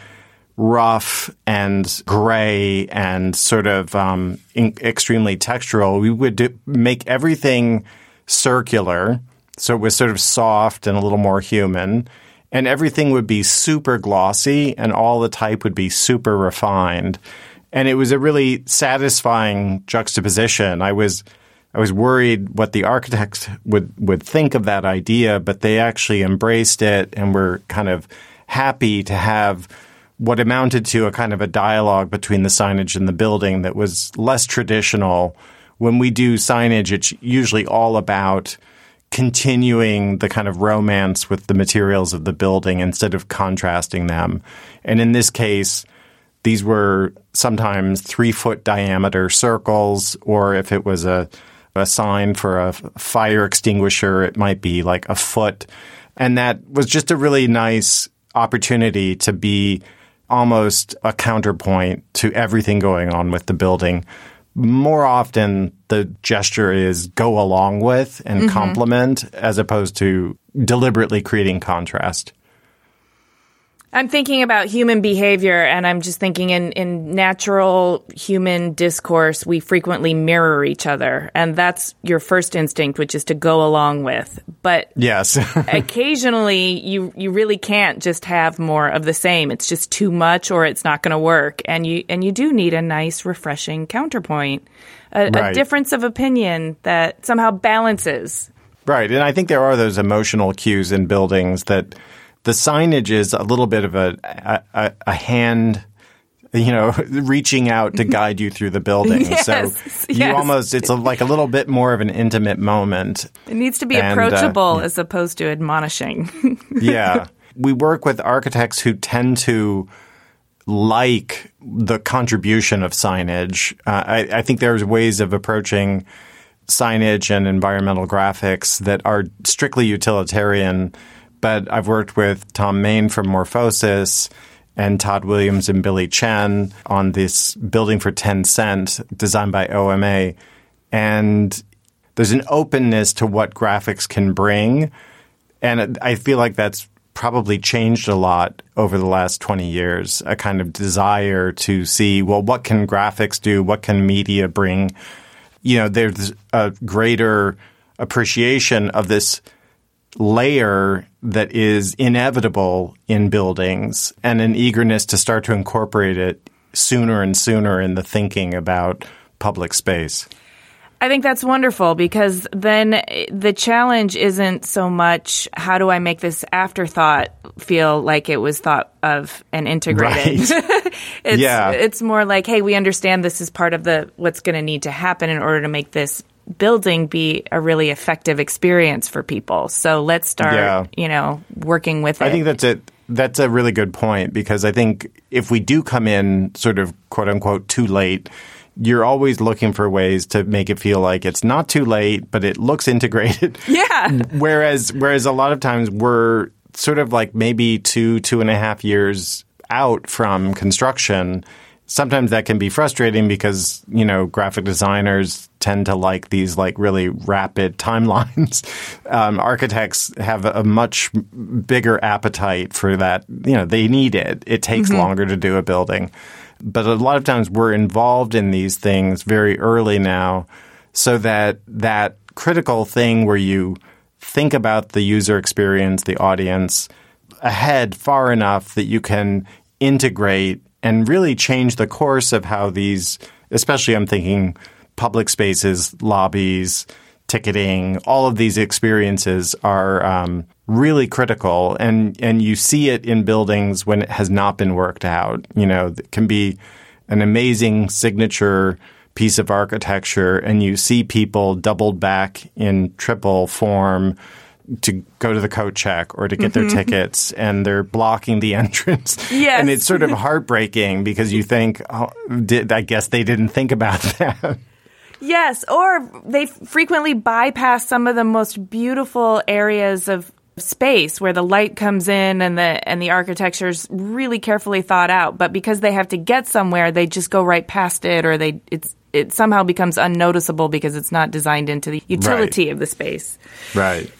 rough and gray and sort of extremely textural, we would make everything circular, so it was sort of soft and a little more human, and everything would be super glossy and all the type would be super refined. And it was a really satisfying juxtaposition. I was worried what the architects would think of that idea, but they actually embraced it and were kind of happy to have what amounted to a kind of a dialogue between the signage and the building that was less traditional. When we do signage, it's usually all about continuing the kind of romance with the materials of the building instead of contrasting them. And in this case, these were sometimes 3-foot diameter circles, or if it was a sign for a fire extinguisher, it might be like a foot. And that was just a really nice opportunity to be almost a counterpoint to everything going on with the building. More often, the gesture is go along with and complement, as opposed to deliberately creating contrast. I'm thinking about human behavior, and I'm just thinking in natural human discourse, we frequently mirror each other, and that's your first instinct, which is to go along with. But yes, occasionally you really can't just have more of the same. It's just too much, or it's not going to work, and you do need a nice, refreshing counterpoint, a difference of opinion that somehow balances. Right, and I think there are those emotional cues in buildings that the signage is a little bit of a hand, reaching out to guide you through the building. Yes, so you almost, it's like a little bit more of an intimate moment. It needs to be approachable as opposed to admonishing. Yeah. We work with architects who tend to like the contribution of signage. I think there's ways of approaching signage and environmental graphics that are strictly utilitarian. But I've worked with Tom Main from Morphosis and Todd Williams and Billy Chen on this building for 10 Cent designed by OMA. And there's an openness to what graphics can bring. And I feel like that's probably changed a lot over the last 20 years, a kind of desire to see, well, what can graphics do? What can media bring? There's a greater appreciation of this layer that is inevitable in buildings and an eagerness to start to incorporate it sooner and sooner in the thinking about public space. I think that's wonderful, because then the challenge isn't so much how do I make this afterthought feel like it was thought of and integrated. Right. It's more like, hey, we understand this is part of what's going to need to happen in order to make this building be a really effective experience for people. So let's start, working with it. I think that's it. That's a really good point, because I think if we do come in sort of quote unquote too late, you're always looking for ways to make it feel like it's not too late, but it looks integrated. Yeah. Whereas a lot of times we're sort of like maybe 2.5 years out from construction. Sometimes that can be frustrating because, graphic designers tend to like these like really rapid timelines. Architects have a much bigger appetite for that. They need it. It takes longer to do a building. But a lot of times we're involved in these things very early now, so that critical thing where you think about the user experience, the audience, ahead far enough that you can integrate and really change the course of how these, especially I'm thinking public spaces, lobbies, ticketing, all of these experiences are really critical. And you see it in buildings when it has not been worked out. It can be an amazing signature piece of architecture, and you see people doubled back in triple form to go to the coat check or to get their tickets, and they're blocking the entrance. Yes. And it's sort of heartbreaking because you think, I guess they didn't think about that. Yes, or they frequently bypass some of the most beautiful areas of space where the light comes in and the architecture's really carefully thought out. But because they have to get somewhere, they just go right past it, or it somehow becomes unnoticeable because it's not designed into the utility of the space. Right.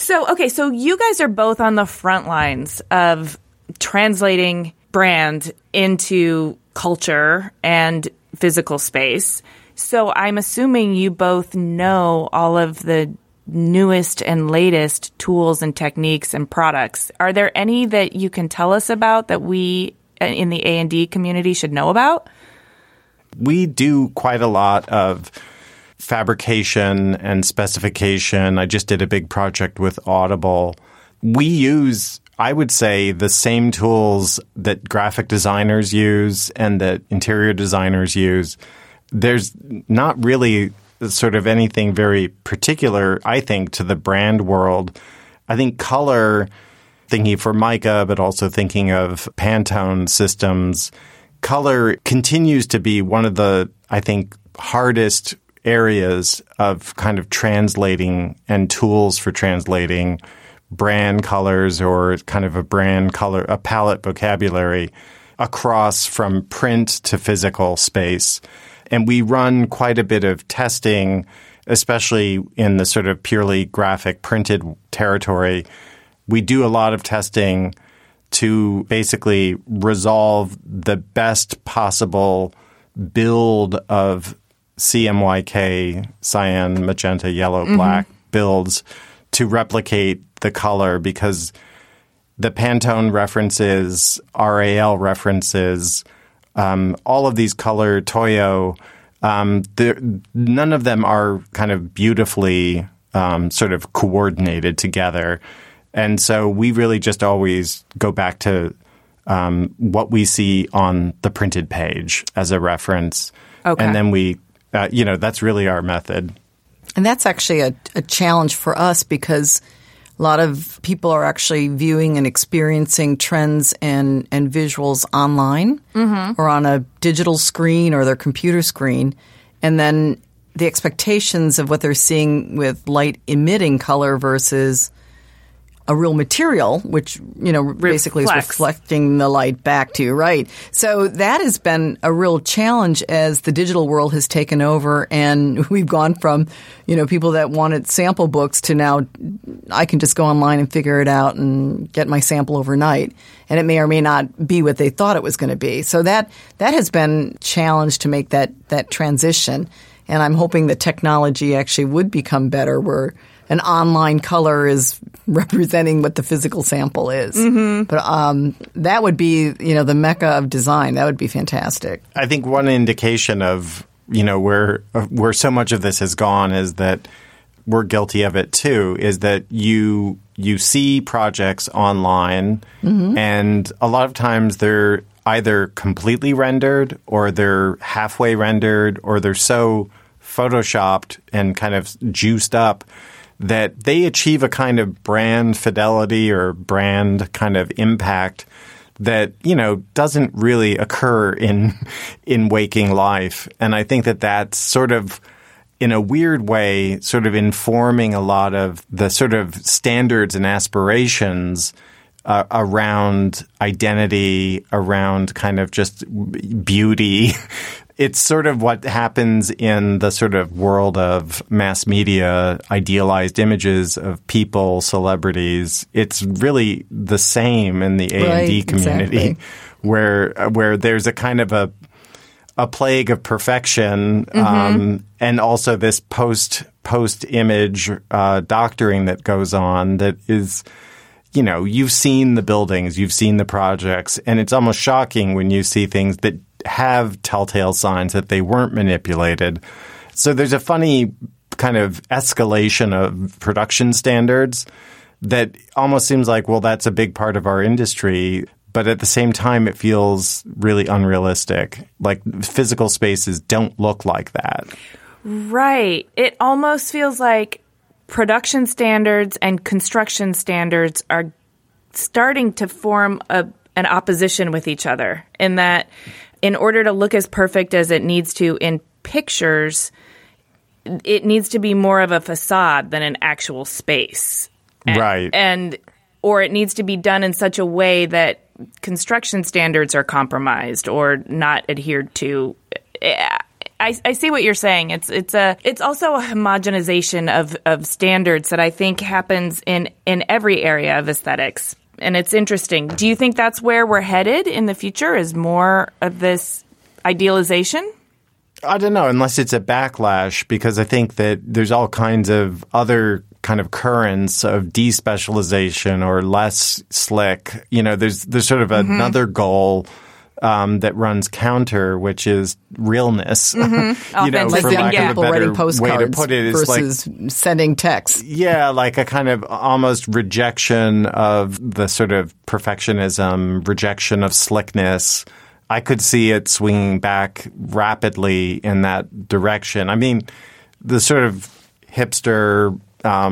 So you guys are both on the front lines of translating brand into culture and physical space. So I'm assuming you both know all of the newest and latest tools and techniques and products. Are there any that you can tell us about that we in the A&D community should know about? We do quite a lot of fabrication and specification. I just did a big project with Audible. We use, I would say, the same tools that graphic designers use and that interior designers use. There's not really sort of anything very particular, I think, to the brand world. I think color, thinking for Mica, but also thinking of Pantone systems, color continues to be one of the, I think, hardest areas of kind of translating and tools for translating brand colors or kind of a brand color, a palette vocabulary across from print to physical space. And we run quite a bit of testing, especially in the sort of purely graphic printed territory. We do a lot of testing to basically resolve the best possible build of CMYK, cyan, magenta, yellow, black builds to replicate the color, because the Pantone references, RAL references, all of these color, Toyo, none of them are kind of beautifully sort of coordinated together. And so we really just always go back to what we see on the printed page as a reference. Okay. And then we, that's really our method. And that's actually a challenge for us, because a lot of people are actually viewing and experiencing trends and visuals online or on a digital screen or their computer screen. And then the expectations of what they're seeing with light emitting color versus a real material, which, basically is reflecting the light back to you, right? So that has been a real challenge as the digital world has taken over, and we've gone from, people that wanted sample books to now I can just go online and figure it out and get my sample overnight. And it may or may not be what they thought it was going to be. So that has been challenged to make that transition. And I'm hoping that technology actually would become better where an online color is representing what the physical sample is. Mm-hmm. But that would be, the mecca of design. That would be fantastic. I think one indication of, where so much of this has gone is that we're guilty of it too, is that you see projects online and a lot of times they're either completely rendered or they're halfway rendered or they're so photoshopped and kind of juiced up that they achieve a kind of brand fidelity or brand kind of impact that, doesn't really occur in waking life. And I think that that's sort of, in a weird way, sort of informing a lot of the sort of standards and aspirations around identity, around kind of just beauty. It's sort of what happens in the sort of world of mass media, idealized images of people, celebrities. It's really the same in the A&D community, exactly. where there's a kind of a plague of perfection, and also this post-image doctoring that goes on that is, you've seen the buildings, you've seen the projects, and it's almost shocking when you see things that have telltale signs that they weren't manipulated. So there's a funny kind of escalation of production standards that almost seems like, well, that's a big part of our industry. But at the same time, it feels really unrealistic. Like physical spaces don't look like that. Right. It almost feels like production standards and construction standards are starting to form an opposition with each other, in that in order to look as perfect as it needs to in pictures, it needs to be more of a facade than an actual space. Right. Or it needs to be done in such a way that construction standards are compromised or not adhered to. I see what you're saying. It's also a homogenization of standards that I think happens in every area of aesthetics. And it's interesting. Do you think that's where we're headed in the future, is more of this idealization? I don't know, unless it's a backlash, because I think that there's all kinds of other kind of currents of despecialization or less slick. There's sort of another goal that runs counter, which is realness. Like for lack of a better way to put it, is versus like sending text. Yeah, like a kind of almost rejection of the sort of perfectionism, rejection of slickness. I could see it swinging back rapidly in that direction. I mean, the sort of hipster,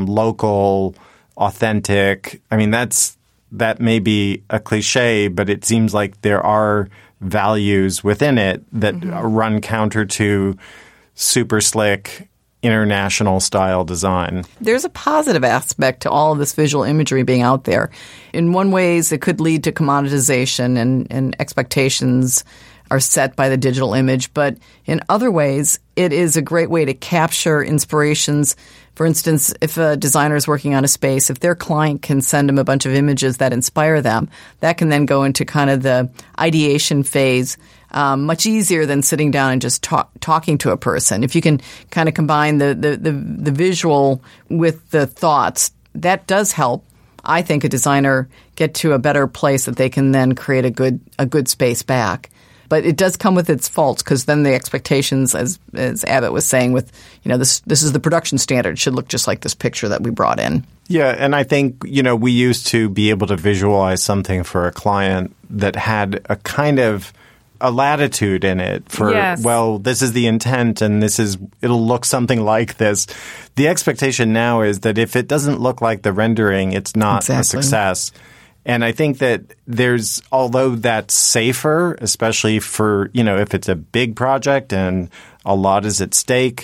local, authentic, I mean, that may be a cliche, but it seems like there are values within it that run counter to super slick, international style design. There's a positive aspect to all of this visual imagery being out there. In one ways, it could lead to commoditization and expectations are set by the digital image. But in other ways, it is a great way to capture inspirations. For instance, if a designer is working on a space, if their client can send them a bunch of images that inspire them, that can then go into kind of the ideation phase much easier than sitting down and just talking to a person. If you can kind of combine the visual with the thoughts, that does help, I think, a designer get to a better place that they can then create a good space back. But it does come with its faults, because then the expectations, as Abbott was saying, with this is the production standard, it should look just like this picture that we brought in. Yeah, and I think we used to be able to visualize something for a client that had a kind of a latitude in it for, yes, well, this is the intent and it'll look something like this. The expectation now is that if it doesn't look like the rendering, it's not a success. And I think that although that's safer, especially for, if it's a big project and a lot is at stake,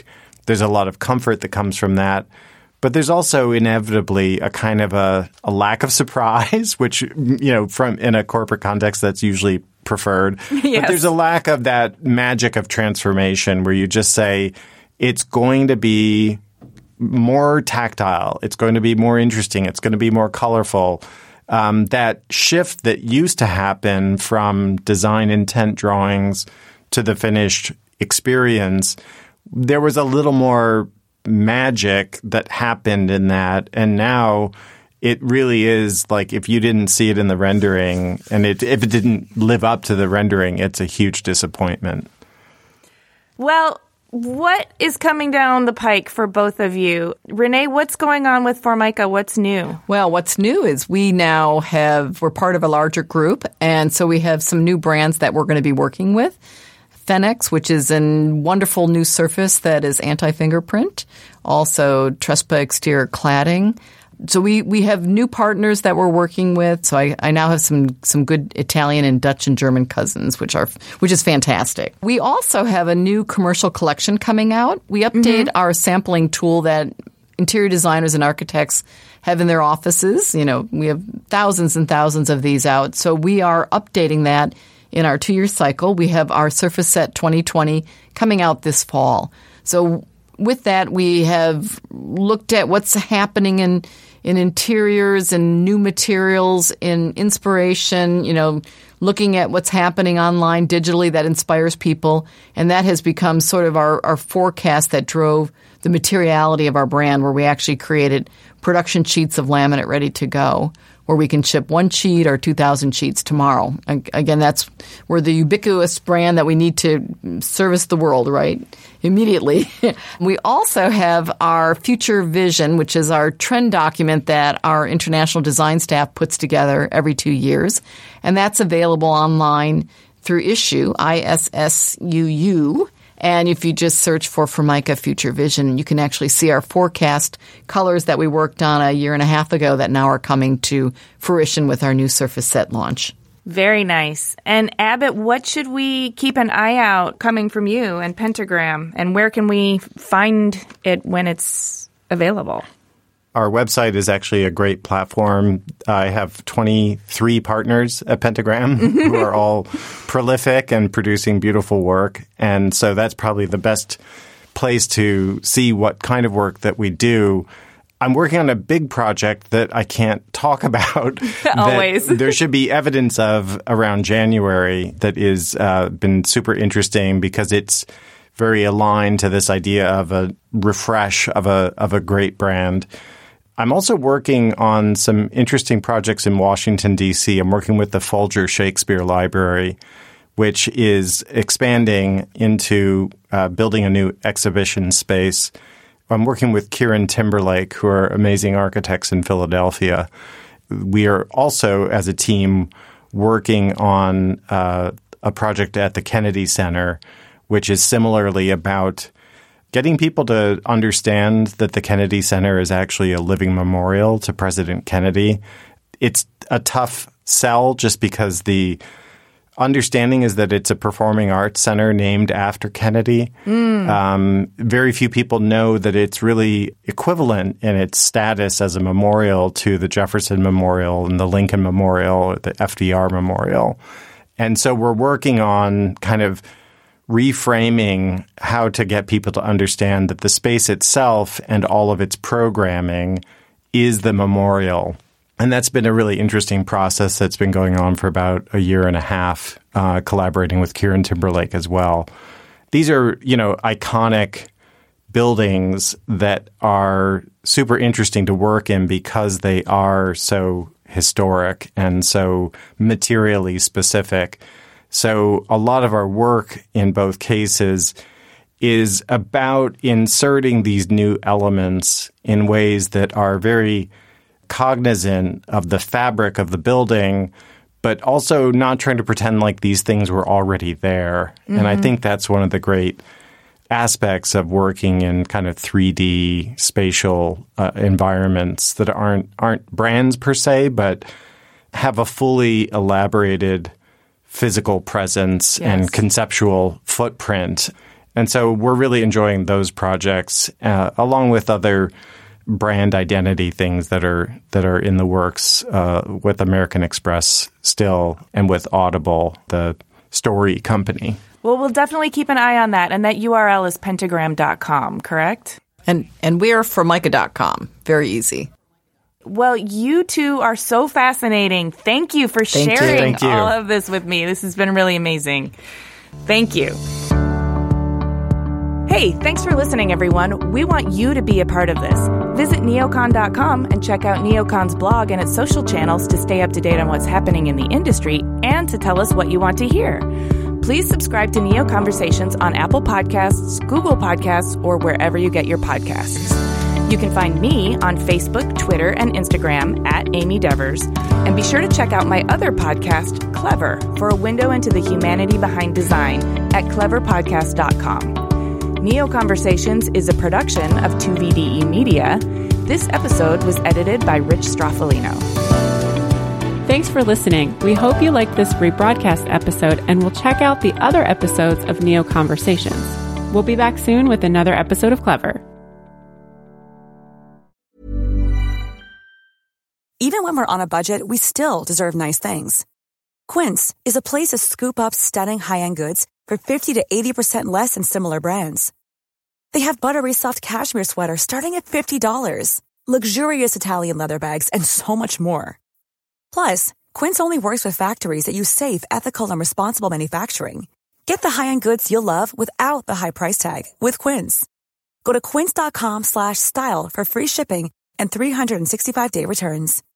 There's a lot of comfort that comes from that. But there's also inevitably a kind of a lack of surprise, which, from in a corporate context, that's usually preferred. Yes. But there's a lack of that magic of transformation where you just say it's going to be more tactile. It's going to be more interesting. It's going to be more colorful. That shift that used to happen from design intent drawings to the finished experience, there was a little more magic that happened in that. And now it really is like if you didn't see it in the rendering and if it didn't live up to the rendering, it's a huge disappointment. Well, what is coming down the pike for both of you? Renee, what's going on with Formica? What's new? Well, what's new is we're part of a larger group, and so we have some new brands that we're going to be working with. Phenex, which is a wonderful new surface that is anti-fingerprint. Also, Trespa exterior cladding. So we have new partners that we're working with. So I now have some good Italian and Dutch and German cousins, which is fantastic. We also have a new commercial collection coming out. We update our sampling tool that interior designers and architects have in their offices. We have thousands and thousands of these out. So we are updating that in our 2-year cycle. We have our Surface Set 2020 coming out this fall. So with that, we have looked at what's happening in interiors and new materials, in inspiration, looking at what's happening online digitally that inspires people. And that has become sort of our forecast that drove the materiality of our brand, where we actually created production sheets of laminate ready to go, where we can ship 1 sheet or 2,000 sheets tomorrow. Again, we're the ubiquitous brand that we need to service the world, right? Immediately. We also have our Future Vision, which is our trend document that our international design staff puts together every 2 years. And that's available online through Issuu, ISSUU. And if you just search for Formica Future Vision, you can actually see our forecast colors that we worked on a year and a half ago that now are coming to fruition with our new Surface Set launch. Very nice. And Abbott, what should we keep an eye out coming from you and Pentagram? And where can we find it when it's available? Our website is actually a great platform. I have 23 partners at Pentagram who are all prolific and producing beautiful work. And so that's probably the best place to see what kind of work that we do. I'm working on a big project that I can't talk about. Always. That there should be evidence of around January that is been super interesting because it's very aligned to this idea of a refresh of a great brand. I'm also working on some interesting projects in Washington, D.C. I'm working with the Folger Shakespeare Library, which is expanding into building a new exhibition space. I'm working with Kieran Timberlake, who are amazing architects in Philadelphia. We are also, as a team, working on a project at the Kennedy Center, which is similarly about getting people to understand that the Kennedy Center is actually a living memorial to President Kennedy. It's a tough sell just because the understanding is that it's a performing arts center named after Kennedy. Very few people know that it's really equivalent in its status as a memorial to the Jefferson Memorial and the Lincoln Memorial or the FDR Memorial. And so we're working on kind of reframing how to get people to understand that the space itself and all of its programming is the memorial. And that's been a really interesting process that's been going on for about a year and a half, collaborating with Kieran Timberlake as well. These are, iconic buildings that are super interesting to work in because they are so historic and so materially specific. So a lot of our work in both cases is about inserting these new elements in ways that are very cognizant of the fabric of the building, but also not trying to pretend like these things were already there. Mm-hmm. And I think that's one of the great aspects of working in kind of 3D spatial environments that aren't brands per se, but have a fully elaborated physical presence and conceptual footprint. And so we're really enjoying those projects, along with other brand identity things that are in the works with American Express still, and with Audible, the story company. Well, we'll definitely keep an eye on that. And that URL is pentagram.com, correct? And we are Formica.com. Very easy. Well, you two are so fascinating. Thank you for sharing all of this with me. This has been really amazing. Thank you. Hey, thanks for listening, everyone. We want you to be a part of this. Visit neocon.com and check out Neocon's blog and its social channels to stay up to date on what's happening in the industry and to tell us what you want to hear. Please subscribe to Neo Conversations on Apple Podcasts, Google Podcasts, or wherever you get your podcasts. You can find me on Facebook, Twitter, and Instagram at Amy Devers. And be sure to check out my other podcast, Clever, for a window into the humanity behind design at cleverpodcast.com. Neo Conversations is a production of 2VDE Media. This episode was edited by Rich Straffolino. Thanks for listening. We hope you liked this rebroadcast episode, and we'll check out the other episodes of Neo Conversations. We'll be back soon with another episode of Clever. Even when we're on a budget, we still deserve nice things. Quince is a place to scoop up stunning high-end goods for 50 to 80% less than similar brands. They have buttery soft cashmere sweaters starting at $50, luxurious Italian leather bags, and so much more. Plus, Quince only works with factories that use safe, ethical, and responsible manufacturing. Get the high-end goods you'll love without the high price tag with Quince. Go to quince.com/style for free shipping and 365-day returns.